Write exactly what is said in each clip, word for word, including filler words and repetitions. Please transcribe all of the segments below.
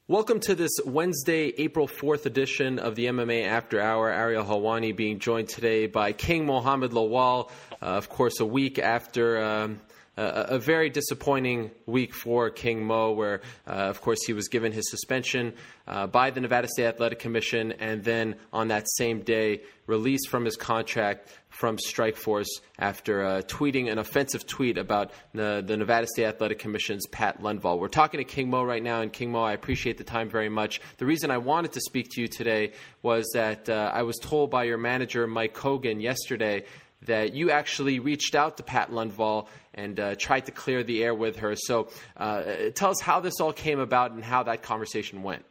Welcome to this Wednesday, April fourth edition of the M M A After Hour. Ariel Helwani being joined today by King Mohammed Lawal, uh, of course, a week after um, a, a very disappointing week for King Mo, where, uh, of course, he was given his suspension uh, by the Nevada State Athletic Commission, and then on that same day, released from his contract from Strikeforce after uh, tweeting an offensive tweet about the, the Nevada State Athletic Commission's Pat Lundvall. We're talking to King Mo right now, and King Mo, I appreciate the time very much. The reason I wanted to speak to you today was that uh, I was told by your manager, Mike Hogan, yesterday that you actually reached out to Pat Lundvall and uh, tried to clear the air with her. So uh, tell us how this all came about and how that conversation went.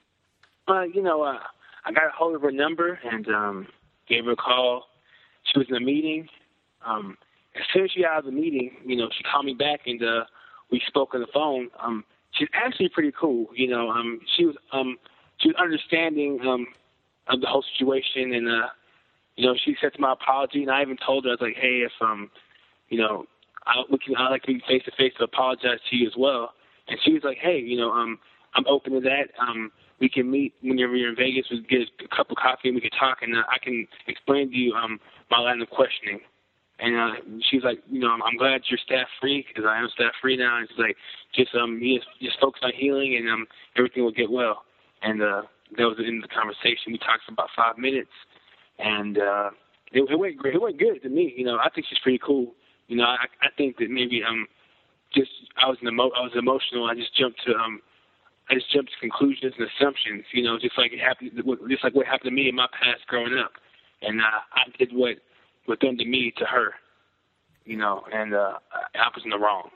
Uh, you know, uh, I got a hold of her number and um, gave her a call. She was in a meeting. Um, as soon as she got out of the meeting, you know, she called me back and uh, we spoke on the phone. Um, she's actually pretty cool. You know, um, she was um, she was understanding um, of the whole situation, and uh, you know, she accepted my apology. And I even told her, I was like, hey, if um, you know, I we can, I'd like to be face to face to apologize to you as well. And she was like, hey, you know, um, I'm open to that. Um, we can meet whenever you're in Vegas. We can get a cup of coffee and we can talk, and uh, I can explain to you um, my line of questioning. And uh, she's like, you know, I'm, I'm glad you're staff free because I am staff free now. And she's like, just um, you just, just focus on healing and um, everything will get well. And uh, that was the end of the conversation. We talked for about five minutes, and uh, it, it went great. It went good to me. You know, I think she's pretty cool. You know, I, I think that maybe um, just I was an emo- I was emotional. I just jumped to um. I just jumped to conclusions and assumptions, you know, just like it happened, just like what happened to me in my past growing up, and uh, I did what was done to me to her, you know, and uh, I was in the wrong.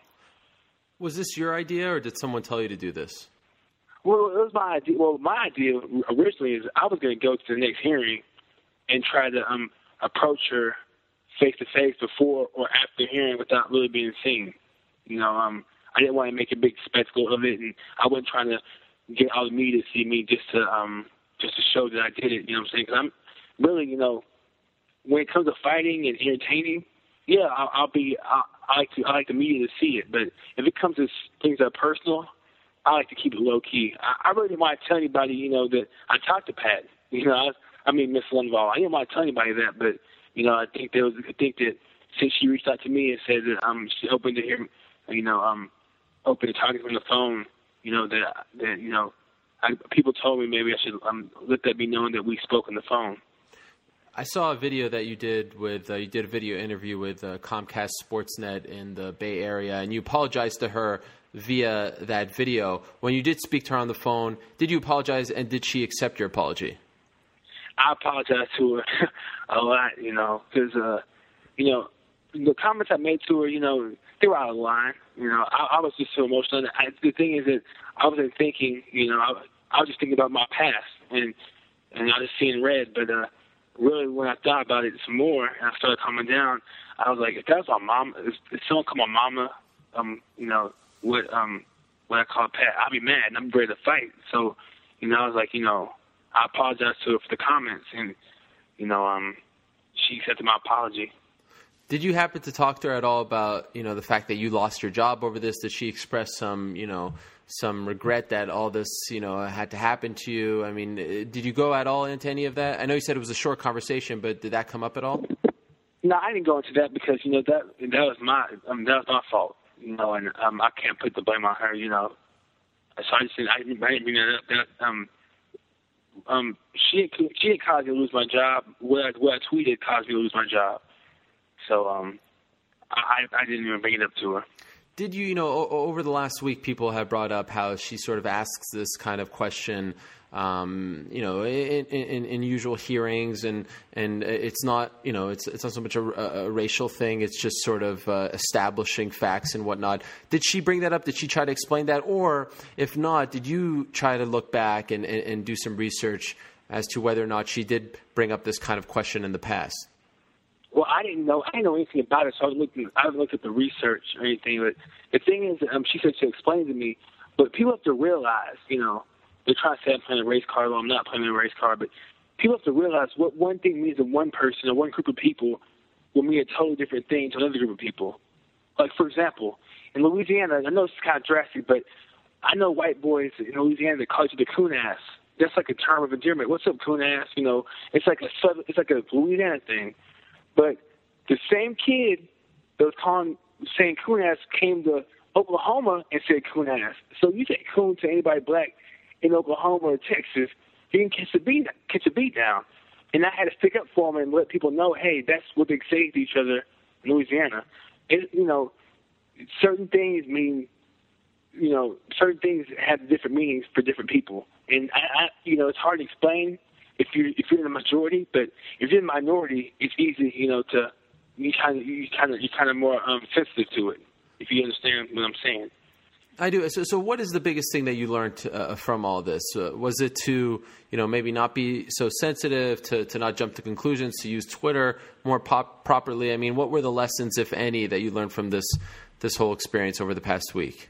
Was this your idea, or did someone tell you to do this? Well, it was my idea. Well, my idea originally is I was going to go to the next hearing and try to um, approach her face to face before or after the hearing without really being seen, you know. Um, I didn't want to make a big spectacle of it, and I wasn't trying to get all the media to see me just to um just to show that I did it. You know what I'm saying? Because I'm really, you know, when it comes to fighting and entertaining, yeah, I'll, I'll be. I, I like to. I like the media to see it. But if it comes to things that are personal, I like to keep it low key. I, I really didn't want to tell anybody, you know, that I talked to Pat. You know, I, I mean Miss Lundvall. I didn't want to tell anybody that, but you know, I think there was. I think that since she reached out to me and said that um she's open to hear, you know, um. open to talking on the phone, you know, that, that you know, I, people told me maybe I should um, let that be known that we spoke on the phone. I saw a video that you did with, uh, you did a video interview with uh, Comcast Sportsnet in the Bay Area, and you apologized to her via that video. When you did speak to her on the phone, did you apologize, and did she accept your apology? I apologized to her a lot, you know, because, uh, you know, the comments I made to her, you know, they were out of line. You know, I, I was just so emotional. I, the thing is that I wasn't thinking, you know, I, I was just thinking about my past, and and I was just seeing red. But uh, really, when I thought about it some more, and I started calming down, I was like, if that was my mom, if, if someone called my mama, um, you know, what um, what I call Pat, I'd be mad, and I'm ready to fight. So, you know, I was like, you know, I apologize to her for the comments, and you know, um, she accepted my apology. Did you happen to talk to her at all about, you know, the fact that you lost your job over this? Did she express some, you know, some regret that all this, you know, had to happen to you? I mean, did you go at all into any of that? I know you said it was a short conversation, but did that come up at all? No, I didn't go into that because, you know, that that was my um, that was my fault, you know, and um, I can't put the blame on her, you know. So I just didn't, I didn't, I didn't bring that up. That, um, um, she she didn't cause me to lose my job. What I, what I tweeted caused me to lose my job. So um, I, I didn't even bring it up to her. Did you, you know, o- over the last week, people have brought up how she sort of asks this kind of question, um, you know, in, in, in usual hearings, and and it's not, you know, it's it's not so much a, a racial thing. It's just sort of uh, establishing facts and whatnot. Did she bring that up? Did she try to explain that? Or if not, did you try to look back and, and, and do some research as to whether or not she did bring up this kind of question in the past? Well, I didn't know. I didn't know anything about it, so I was looking. I haven't looked at the research or anything. But the thing is, um, she said she explained to me. But people have to realize, you know, they're trying to say I'm playing a race card. Well, I'm not playing a race card. But people have to realize what one thing means to one person or one group of people will mean a totally different thing to another group of people. Like, for example, in Louisiana, I know it's kind of drastic, but I know white boys in Louisiana that call you the coon ass. That's like a term of endearment. What's up, coon ass? You know, it's like a southern, it's like a Louisiana thing. But the same kid that was calling saying coon ass came to Oklahoma and said coon ass. So you say coon to anybody black in Oklahoma or Texas, you can catch a beat, catch a beat down. And I had to stick up for them and let people know, hey, that's what they say to each other in Louisiana. It, you know, certain things mean, you know, certain things have different meanings for different people. And I, I you know, it's hard to explain if you if you're in the majority, but if you're in the minority, it's easy, you know, to you kind of you kind of you're kind of more um, sensitive to it. If you understand what I'm saying. I do. So, so what is the biggest thing that you learned uh, from all this? Uh, was it to, you know, maybe not be so sensitive, to, to not jump to conclusions, to use Twitter more pop- properly? I mean, what were the lessons, if any, that you learned from this this whole experience over the past week?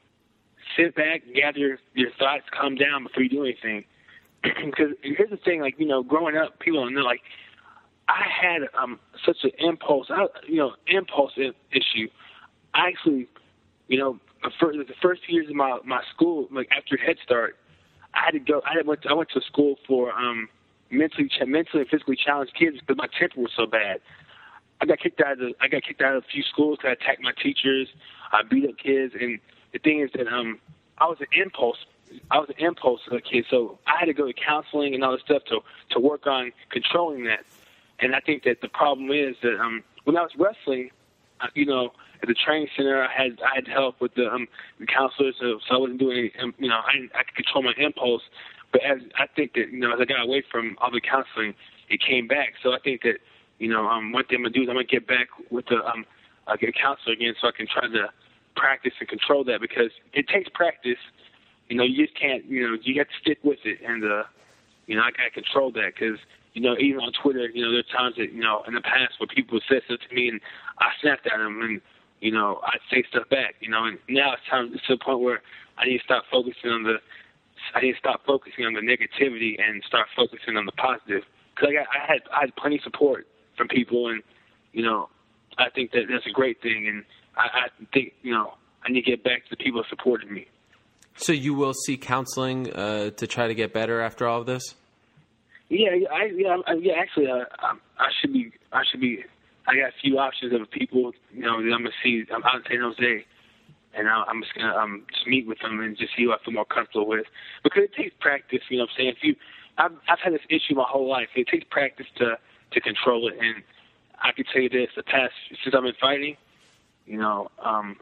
Sit back, gather your, your thoughts, calm down before you do anything. Because here's the thing, like, you know, growing up, people don't know, like, I had um, such an impulse, I, you know, impulse issue. I actually, you know, for the first few years of my, my school, like after Head Start, I had to go. I went. To, I went to school for um, mentally, mentally and physically challenged kids because my temper was so bad. I got kicked out of. The, I got kicked out of a few schools because I attacked my teachers. I beat up kids, and the thing is that um, I was an impulse. I was an impulse kid, so I had to go to counseling and all this stuff to to work on controlling that. And I think that the problem is that um, when I was wrestling, you know, at the training center, I had I had help with the, um, the counselors, so, so I wasn't doing any, um, you know, I, I could control my impulse. But as I think that, you know, as I got away from all the counseling, it came back. So I think that, you know, um, one thing I'm going to do is I'm going to get back with the um, uh, get a counselor again so I can try to practice and control that because it takes practice. You know, you just can't, you know, you got to stick with it. And, uh, you know, I got to control that because, you know, even on Twitter, you know, there are times that, you know, in the past where people said stuff to me and I snapped at them and, you know, I'd say stuff back, you know, and now it's time it's to the point where I need to stop focusing on the, I need to stop focusing on the negativity and start focusing on the positive. Because I, got, I had I had plenty of support from people, and you know, I think that that's a great thing, and I, I think you know I need to get back to the people who supported me. So you will seek counseling uh, to try to get better after all of this? Yeah, I yeah I, yeah actually uh, I, I should be I should be. I got a few options of people, you know, that I'm gonna see. I'm out in San Jose, and I'm just gonna um just meet with them and just see who I feel more comfortable with. Because it takes practice, you know what I'm saying? If you, I've I've had this issue my whole life. It takes practice to to control it, and I can tell you this: the past since I've been fighting, you know, um,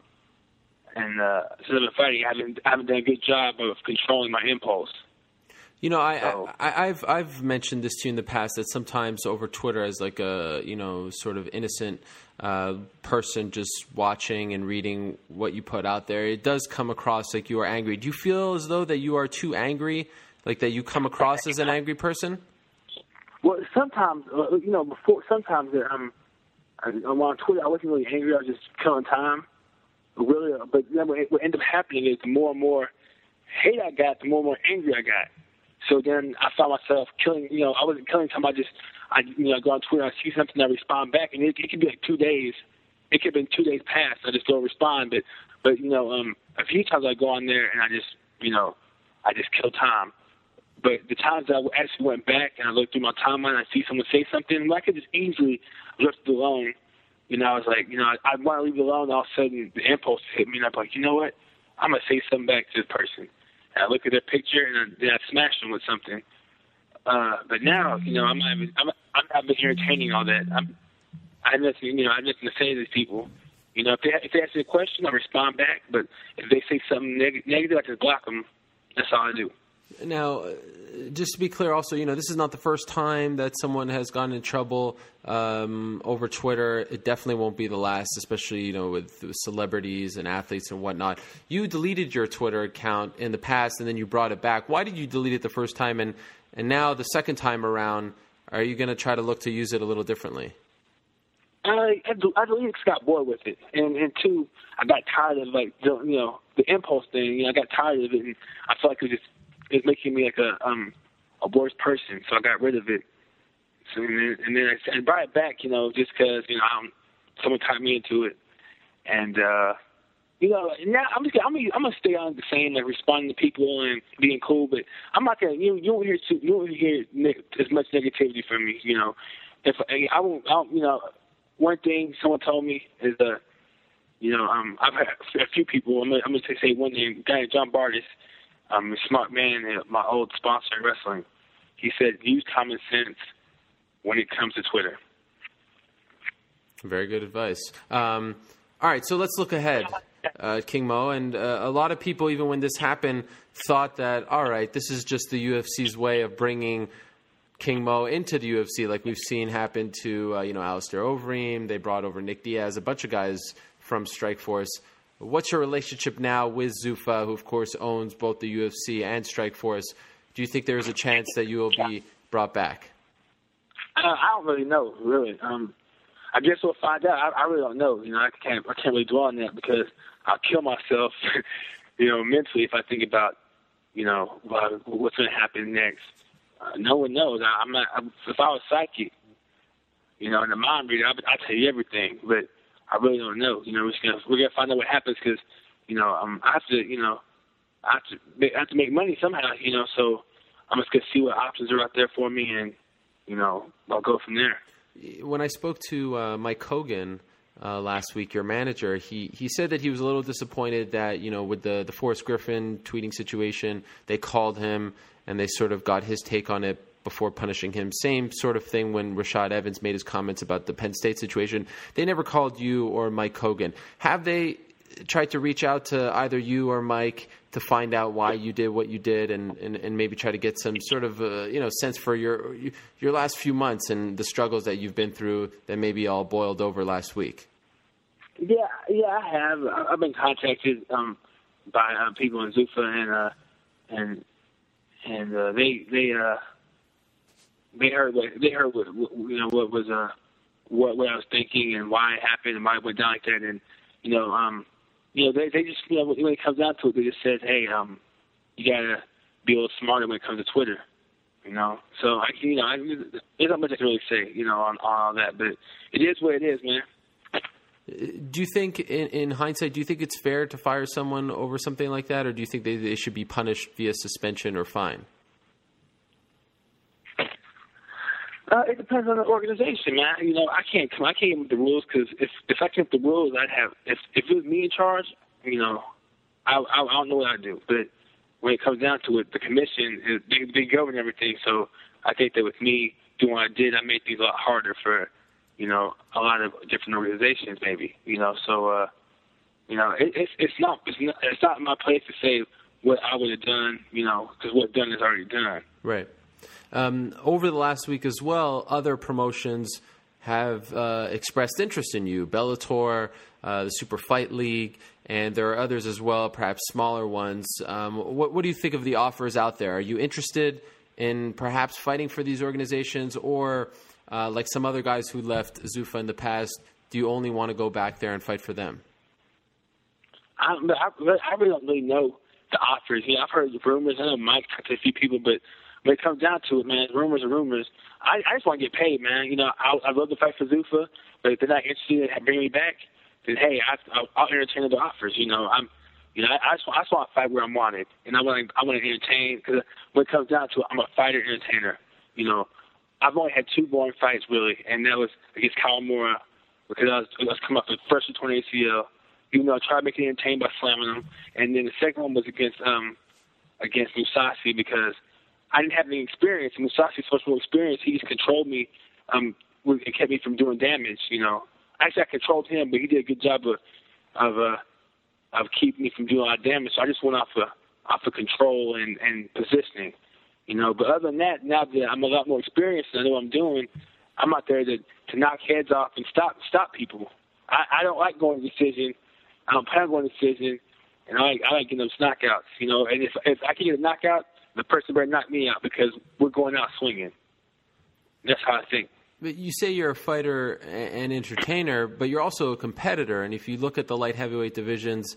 and uh, since I've been fighting, I haven't I haven't done a good job of controlling my impulse. You know, I, so, I, I've I've mentioned this to you in the past that sometimes over Twitter as like a, you know, sort of innocent uh, person just watching and reading what you put out there, it does come across like you are angry. Do you feel as though that you are too angry, like that you come across as an angry person? Well, sometimes, uh, you know, before, sometimes um, I'm on Twitter, I wasn't really angry. I was just killing time. Really, but then what ended up happening is the more and more hate I got, the more and more angry I got. So then I found myself killing, you know, I wasn't killing time. I just, I, you know, go on Twitter, I see something, I respond back, and it, it could be like two days. It could have been two days past. I just don't respond. But, but you know, um, a few times I go on there and I just, you know, I just kill time. But the times that I actually went back and I looked through my timeline, I see someone say something, I could just easily left it alone. You know, I was like, you know, I, I want to leave it alone. All of a sudden, the impulse hit me, and I'm like, you know what? I'm going to say something back to this person. And I look at their picture, and then I smash them with something. Uh, but now, you know, I'm not even, I'm, I'm not even entertaining all that. I'm, I have nothing, you know, I have nothing to say to these people. You know, if they, if they ask me a question, I respond back. But if they say something neg- negative, I just block them. That's all I do. Now, just to be clear also, you know, this is not the first time that someone has gotten in trouble um, over Twitter. It definitely won't be the last, especially, you know, with, with celebrities and athletes and whatnot. You deleted your Twitter account in the past and then you brought it back. Why did you delete it the first time? And, and now the second time around, are you going to try to look to use it a little differently? I, I, I deleted because I got bored with it. And, and two, I got tired of, like, the, you know, the impulse thing. You know, I got tired of it, and I felt like it was just, it's making me like a um a worse person, so I got rid of it. So and then, and then I, I brought it back, you know, just because you know I'm, someone tied me into it, and uh, you know, now I'm just I'm gonna, I'm gonna stay on the same, like responding to people and being cool. But I'm not gonna you you won't hear too, you won't hear ne- as much negativity from me. You know, if I won't, I won't you know, one thing someone told me is uh, you know, um, I've had a few people. I'm gonna, I'm gonna say one name, guy John Bardis, um, a smart man, and my old sponsor in wrestling. He said use common sense when it comes to Twitter. Very good advice. Um, all right, so let's look ahead, uh, King Mo. And uh, a lot of people, even when this happened, thought that, all right, this is just the U F C's way of bringing King Mo into the U F C, like we've seen happen to, uh, you know, Alistair Overeem. They brought over Nick Diaz, a bunch of guys from Strikeforce. What's your relationship now with Zuffa, who, of course, owns both the U F C and Strikeforce? Do you think there is a chance that you will be brought back? Uh, I don't really know, really. Um, I guess we'll find out. I, I really don't know. You know, I can't I can't really dwell on that because I'll kill myself, you know, mentally if I think about, you know, what's going to happen next. Uh, no one knows. I, I'm not. I'm, if I was psychic, you know, and a mind reader, I'd, I'd tell you everything. But I really don't know. You know, we're just gonna we're gonna find out what happens because, you know, um, I have to, you know, I have to make, I have to make money somehow. You know, so I'm just gonna see what options are out there for me, and you know, I'll go from there. When I spoke to uh, Mike Hogan uh, last week, your manager, he, he said that he was a little disappointed that, you know, with the, the Forrest Griffin tweeting situation, they called him and they sort of got his take on it before punishing him. Same sort of thing when Rashad Evans made his comments about the Penn State situation. They never called you or Mike Hogan. Have they tried to reach out to either you or Mike to find out why you did what you did and, and, and maybe try to get some sort of uh, you know sense for your your last few months and the struggles that you've been through that maybe all boiled over last week? Yeah, yeah, I have. I've been contacted um, by uh, people in Zuffa and uh, and and uh, they they uh, they heard what they heard what you know what was uh what what I was thinking and why it happened and why it went down like that, and you know um. You know, they they just, you know, when it comes down to it, they just said, hey, um, you got to be a little smarter when it comes to Twitter, you know. So, I you know, I, there's not much I can really say, you know, on, on all that, but it is what it is, man. Do you think, in, in hindsight, do you think it's fair to fire someone over something like that, or do you think they, they should be punished via suspension or fine? Uh, it depends on the organization, man. You know, I can't come. I can't come with the rules because if if I came with the rules, I'd have. If if it was me in charge, you know, I I, I don't know what I'd do. But when it comes down to it, the commission is they, they govern everything. So I think that with me doing what I did, I made things a lot harder for, you know, a lot of different organizations, maybe. You know, so uh, you know, it, it's it's not it's not it's not my place to say what I would have done. You know, because what's done is already done. Right. Um, over the last week as well, other promotions have uh, expressed interest in you. Bellator, uh, the Super Fight League, and there are others as well, perhaps smaller ones. Um, what, what do you think of the offers out there? Are you interested in perhaps fighting for these organizations, or uh, like some other guys who left Zuffa in the past, do you only want to go back there and fight for them? I, I, I really don't really know the offers. You know, I've heard the rumors. I know Mike talked to a few people, but when it comes down to it, man, rumors are rumors. I, I just want to get paid, man. You know, I, I love to fight for Zuffa, but if they're not interested in bringing me back, then hey, I, I'll, I'll entertain other offers. You know, I'm, you know, I, I just want, I just want to fight where I'm wanted, and I want to, I want to entertain because when it comes down to it, I'm a fighter entertainer. You know, I've only had two boring fights really, and that was against Kawamura because I was, I was coming up with first with torn A C L. Even though I tried to make it entertaining by slamming him, and then the second one was against um against Mousasi because I didn't have any experience, and Mousasi's supposed to have experience. He just controlled me. Um, it kept me from doing damage. You know, actually I controlled him, but he did a good job of of uh, of keeping me from doing a lot of damage. So I just went off of off of control and, and positioning. You know, but other than that, now that I'm a lot more experienced and I know what I'm doing, I'm out there to to knock heads off and stop stop people. I, I don't like going to decision. I don't plan on going to decision, and I like I like getting those knockouts. You know, and if if I can get a knockout, the person better knock me out because we're going out swinging. That's how I think. But you say you're a fighter and entertainer, but you're also a competitor. And if you look at the light heavyweight divisions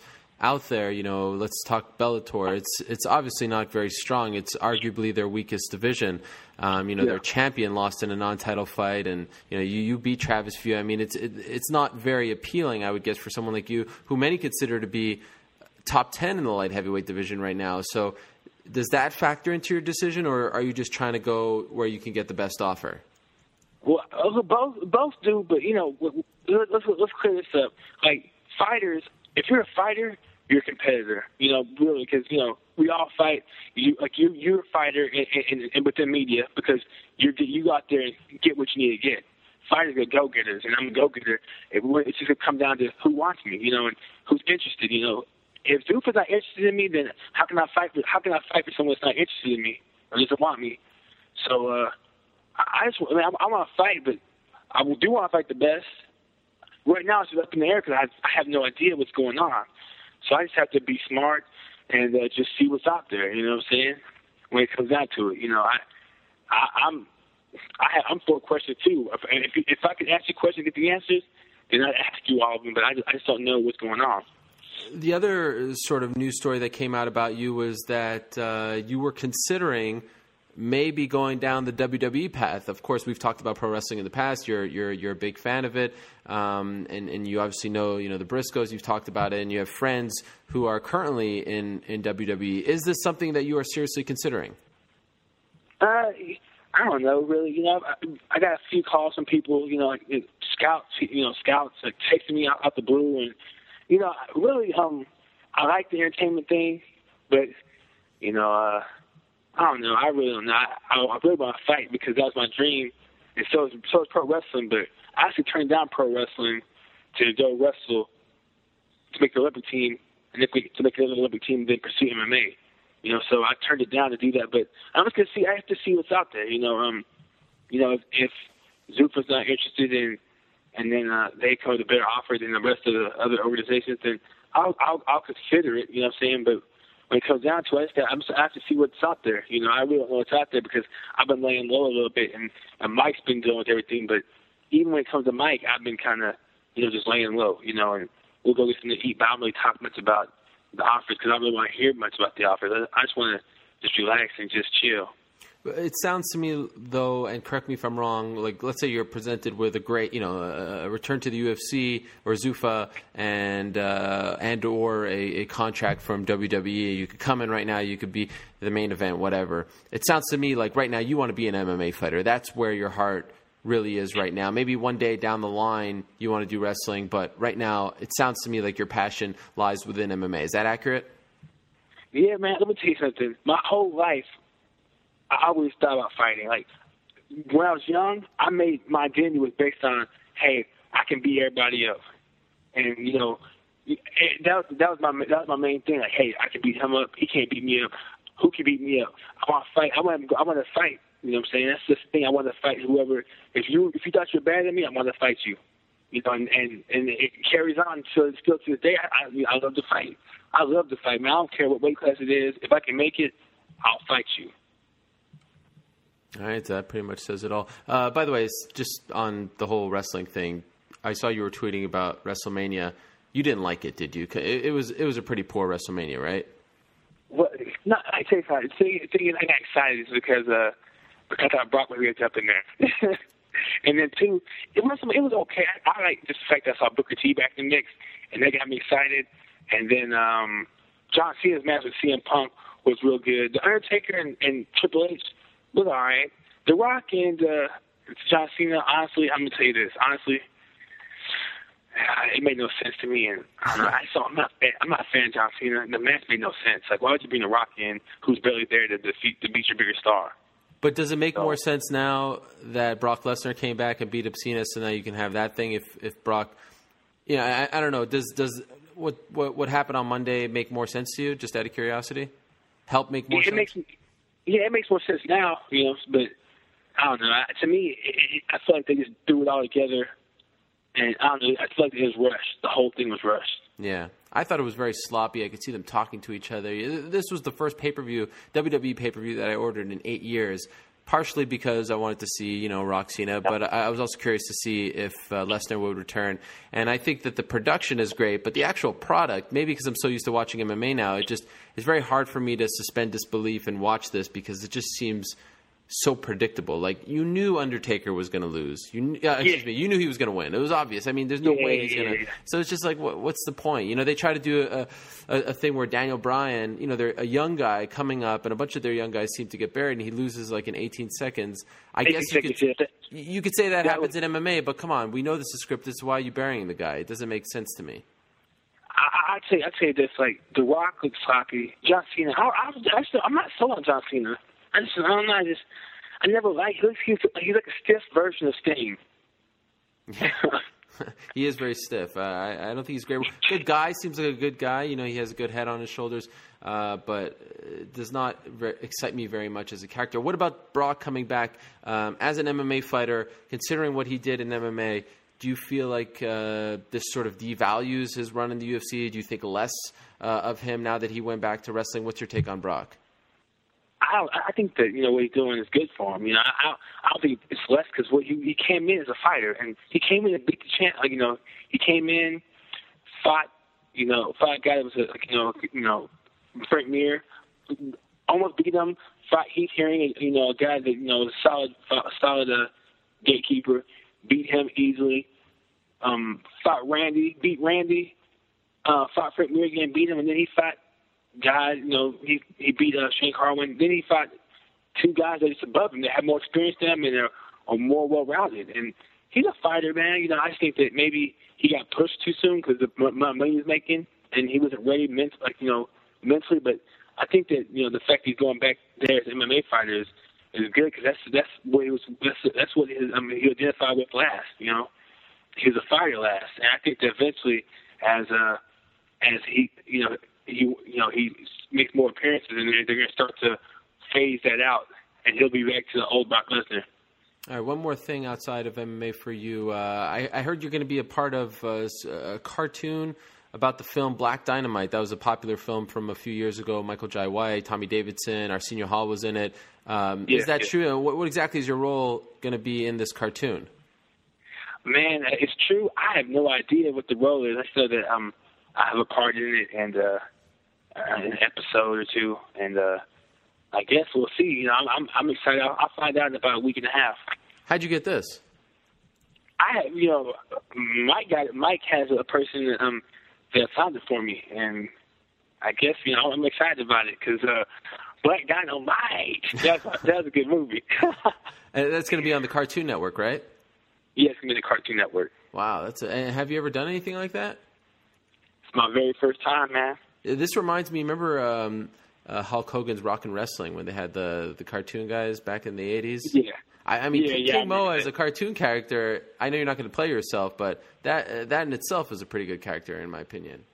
out there, you know, let's talk Bellator. It's it's obviously not very strong. It's arguably their weakest division. Um, you know, yeah. Their champion lost in a non-title fight, and you know, you, you beat Travis Few. I mean, it's it, it's not very appealing, I would guess, for someone like you, who many consider to be top ten in the light heavyweight division right now. So, does that factor into your decision, or are you just trying to go where you can get the best offer? Well, both both do, but you know, let's let's clear this up. Like fighters, if you're a fighter, you're a competitor. You know, really, because you know we all fight. You like you you're a fighter in, in, in within media because you you go out there and get what you need to get. Fighters are go getters, and I'm a go getter. It, it's just gonna come down to who wants me, you know, and who's interested. You know, if Zuffa's not interested in me, then how can I fight? For, how can I fight for someone that's not interested in me or doesn't want me? So. uh I just, I mean, I, I want to fight, but I do want to fight the best. Right now, it's just up in the air because I, I have no idea what's going on. So I just have to be smart and uh, just see what's out there. You know what I'm saying? When it comes down to it, you know, I, I I'm, I have, I'm for a question too. If, if if I could ask you a question, and get the answers, then I'd ask you all of them. But I just, I just don't know what's going on. The other sort of news story that came out about you was that uh, you were considering maybe going down the W W E path. Of course, we've talked about pro wrestling in the past. You're you're you're a big fan of it, um, and and you obviously know you know the Briscoes. You've talked about it, and you have friends who are currently in, in W W E. Is this something that you are seriously considering? Uh, I don't know, really. You know, I, I got a few calls from people. You know, like scouts. You know, scouts like texting me out, out the blue, and you know, really, um, I like the entertainment thing, but you know, uh. I don't know. I really don't know. I, I really want to fight because that was my dream, and so is, so is pro wrestling. But I actually turned down pro wrestling to go wrestle to make the Olympic team, and if we, to make the Olympic team, then pursue M M A. You know, so I turned it down to do that. But I'm just gonna see. I have to see what's out there. You know, um, you know, if, if Zuffa's not interested in, and then uh, they come with a better offer than the rest of the other organizations, then I'll I'll, I'll consider it. You know what I'm saying? But when it comes down to it, I just have to see what's out there. You know, I really don't know what's out there because I've been laying low a little bit, and, and Mike's been dealing with everything. But even when it comes to Mike, I've been kind of, you know, just laying low, you know, and we'll go listen to Eat, but I don't really talk much about the offers because I don't really want to hear much about the offers. I just want to just relax and just chill. It sounds to me, though, and correct me if I'm wrong, like let's say you're presented with a great, you know, a, a return to the U F C or Zuffa and uh, and or a, a contract from W W E. You could come in right now. You could be the main event, whatever. It sounds to me like right now you want to be an M M A fighter. That's where your heart really is right now. Maybe one day down the line you want to do wrestling, but right now it sounds to me like your passion lies within M M A. Is that accurate? Yeah, man. Let me tell you something. My whole life, I always thought about fighting. Like, when I was young, I made my identity was based on, hey, I can beat everybody up. And, you know, it, that, was, that, was my, that was my main thing. Like, hey, I can beat him up. He can't beat me up. Who can beat me up? I want to fight. I want to I want to fight. You know what I'm saying? That's just the thing. I want to fight whoever. If you if you thought you're better than me, I want to fight you. You know, and, and, and it carries on to, still to this day. I, I, I love to fight. I love to fight, man. I don't care what weight class it is. If I can make it, I'll fight you. All right, that pretty much says it all. Uh, by the way, just on the whole wrestling thing, I saw you were tweeting about WrestleMania. You didn't like it, did you? It, it was it was a pretty poor WrestleMania, right? Well, no, I tell you something. The thing I got excited is because uh, because I thought Brock was going to jump in there, and then two, it was it was okay. I, I like just the fact that I saw Booker T back in the mix, and that got me excited. And then um, John Cena's match with C M Punk was real good. The Undertaker and, and Triple H was all right. The Rock and uh, John Cena, honestly, I'm gonna tell you this. Honestly, it made no sense to me. And I don't know, I saw I'm not I'm not a fan of John Cena. The match made no sense. Like, why would you bring The Rock in, who's barely there to defeat to beat your bigger star? But does it make so, more sense now that Brock Lesnar came back and beat up Cena, so now you can have that thing? If if Brock, you know, I, I don't know. Does does what what what happened on Monday make more sense to you? Just out of curiosity, help make more it, sense. It makes, yeah, it makes more sense now. You know, but I don't know. I, to me, it, it, I feel like they just threw it all together, and I don't know. I feel like it was rushed. The whole thing was rushed. Yeah, I thought it was very sloppy. I could see them talking to each other. This was the first pay-per-view, W W E pay-per-view that I ordered in eight years. partially because I wanted to see, you know, Roxina, but I, I was also curious to see if uh, Lesnar would return. And I think that the production is great, but the actual product, maybe because I'm so used to watching M M A now, it just it's very hard for me to suspend disbelief and watch this because it just seems so predictable. Like, you knew Undertaker was going to lose. You, uh, excuse yeah. me, you knew he was going to win. It was obvious. I mean, there's no yeah, way he's yeah, going to. Yeah. So it's just like, what, what's the point? You know, they try to do a, a, a thing where Daniel Bryan, you know, they're a young guy coming up, and a bunch of their young guys seem to get buried, and he loses like in eighteen seconds. I guess you could, yeah. you could say that, that happens was, in M M A, but come on, we know this is scripted. So why are you burying the guy? It doesn't make sense to me. I, I'd say I'd say this, like, The Rock looks sloppy. John Cena, I, I, I still, I'm not sold on John Cena. I just, I don't know, I just, I never liked him. He's, he's like a stiff version of Sting. He is very stiff. Uh, I, I don't think he's great. Good guy, seems like a good guy. You know, he has a good head on his shoulders, uh, but it does not re- excite me very much as a character. What about Brock coming back um, as an M M A fighter? Considering what he did in M M A, do you feel like uh, this sort of devalues his run in the U F C? Do you think less uh, of him now that he went back to wrestling? What's your take on Brock? I I think that, you know, what he's doing is good for him. You know, I I, I don't think it's less because what he, he came in as a fighter, and he came in and beat the champ. Like, you know, he came in, fought, you know, fought a guy that was a, like, you know, you know, Frank Mir, almost beat him. Fought Heath Herring, you know, a guy that, you know, was a solid, a solid uh, gatekeeper, beat him easily. Um, fought Randy, beat Randy. Uh, fought Frank Mir again, beat him, and then he fought. Guys, you know, he he beat uh, Shane Carwin. Then he fought two guys that are above him that have more experience than him and are, are more well-rounded. And he's a fighter, man. You know, I think that maybe he got pushed too soon because of the money he was making, and he wasn't ready, ment- like you know, mentally. But I think that, you know, the fact he's going back there as an M M A fighter is, is good because that's that's what he was. That's, that's what his, I mean, he identified with last. You know, he was a fighter last, and I think that eventually, as uh, as he, you know. He, you know, he makes more appearances, and they're, they're going to start to phase that out, and he'll be back to the old Brock Lesnar. All right, one more thing outside of M M A for you. Uh, I, I heard you're going to be a part of uh, a cartoon about the film Black Dynamite. That was a popular film from a few years ago. Michael Jai White, Tommy Davidson, Arsenio Hall was in it. Um, yeah, is that yeah. true? What, what exactly is your role going to be in this cartoon? Man, it's true. I have no idea what the role is. I know that um, I have a part in it, and uh, an episode or two, and uh, I guess we'll see. You know, I'm I'm, I'm excited. I'll, I'll find out in about a week and a half. How'd you get this? I, you know, Mike got Mike has a person um that found it for me, and I guess, you know, I'm excited about it because uh, Black Dynamite. That's that was a good movie. And that's going to be on the Cartoon Network, right? Yeah, it's going to be the Cartoon Network. Wow, that's. A, and have you ever done anything like that? It's my very first time, man. This reminds me. Remember um, uh, Hulk Hogan's Rockin' Wrestling when they had the the cartoon guys back in the eighties? Yeah. I, I mean, yeah, King yeah, Moa as a cartoon character. I know you're not going to play yourself, but that uh, that in itself is a pretty good character, in my opinion.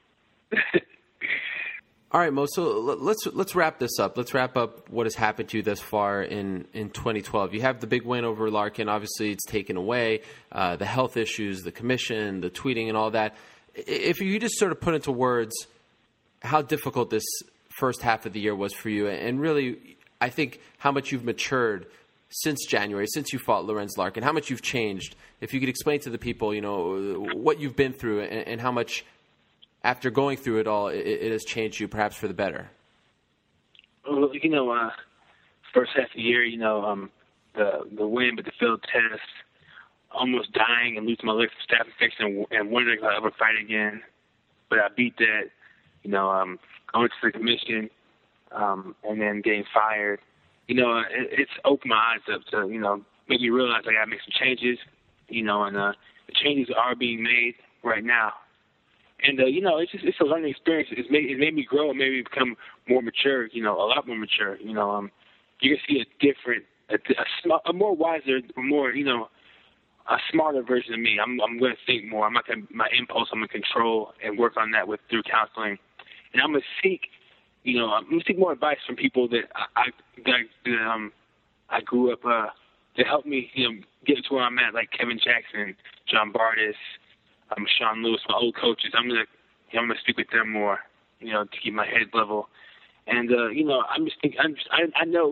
All right, Mo. So let's let's wrap this up. Let's wrap up what has happened to you thus far in, in twenty twelve. You have the big win over Larkin. Obviously, it's taken away. Uh, the health issues, the commission, the tweeting, and all that. If you just sort of put into words how difficult this first half of the year was for you, and really, I think how much you've matured since January, since you fought Lorenz Larkin, how much you've changed. If you could explain to the people, you know, what you've been through and, and how much, after going through it all, it, it has changed you, perhaps for the better. Well, you know, uh, first half of the year, you know, um, the the win, but the field test, almost dying and losing my leg from staph infection, and wondering if I'll ever fight again. But I beat that. You know, um, going to the commission, um, and then getting fired. You know, it, it's opened my eyes up to, you know, make me realize I got to make some changes. You know, and uh, the changes are being made right now. And, uh, you know, it's just, it's a learning experience. It's made, it made me grow. It made me become more mature, you know, a lot more mature. You know, um, you can see a different, a, a, sm- a more wiser, a more, you know, a smarter version of me. I'm, I'm going to think more. I'm not going to, my impulse, I'm going to control and work on that with through counseling. And I'm going to seek, you know, I'm going to seek more advice from people that I, I, that, um, I grew up, uh, to help me, you know, get to where I'm at, like Kevin Jackson, John Bardis, um, Sean Lewis, my old coaches. I'm gonna, you know, I'm gonna speak with them more, you know, to keep my head level. And uh, you know, I'm just thinking, I'm just, I, I know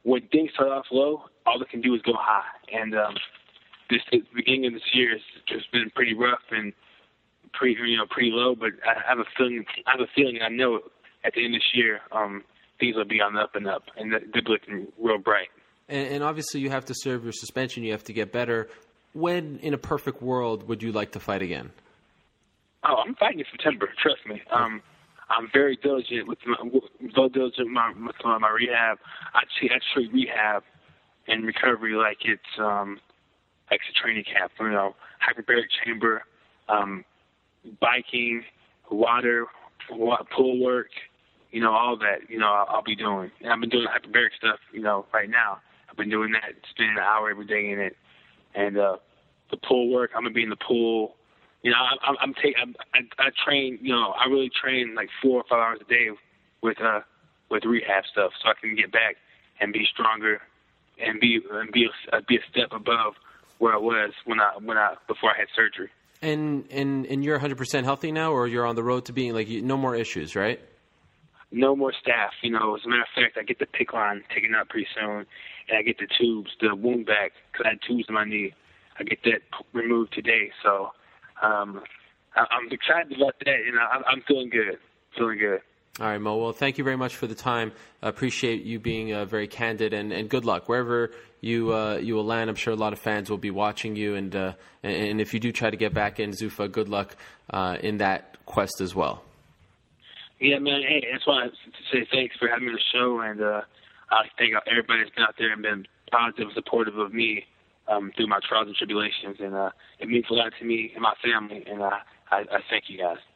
when things start off low, all it can do is go high. And um, this the beginning of this year has just been pretty rough and pretty, you know, pretty low. But I have a feeling, I have a feeling, I know at the end of this year, um, things will be on the up and up, and they're looking real bright. And, and obviously, you have to serve your suspension. You have to get better. When, in a perfect world, would you like to fight again? Oh, I'm fighting in September. Trust me. Um, I'm very diligent with my, very diligent with my, with my rehab. I treat, I treat rehab and recovery like it's um, like it's a training camp. You know, hyperbaric chamber, um, biking, water, pool work. You know, all that. You know, I'll, I'll be doing. And I've been doing hyperbaric stuff. You know, right now. I've been doing that, spending an hour every day in it, and uh, the pool work. I'm gonna be in the pool. You know, I'm, I'm taking, I, I train, you know, I really train like four or five hours a day with, uh, with rehab stuff, so I can get back and be stronger, and be, and be, a, be a step above where I was when I, when I, before I had surgery. And and and you're one hundred percent healthy now, or you're on the road to being like you, no more issues, right? No more staph. You know, as a matter of fact, I get the PICC line taken out pretty soon, and I get the tubes, the wound back, because I had tubes in my knee. I get that removed today, so. Um, I'm excited about that, and I'm feeling good, feeling good. All right, Mo. Well, thank you very much for the time. I appreciate you being uh, very candid, and, and good luck. Wherever you uh, you will land, I'm sure a lot of fans will be watching you, and uh, and if you do try to get back in Zuffa, good luck uh, in that quest as well. Yeah, man. Hey, that's why I want to say thanks for having me on the show, and uh, I thank everybody that's been out there and been positive and supportive of me Um, through my trials and tribulations, and uh, it means a lot to me and my family, and uh, I, I thank you guys.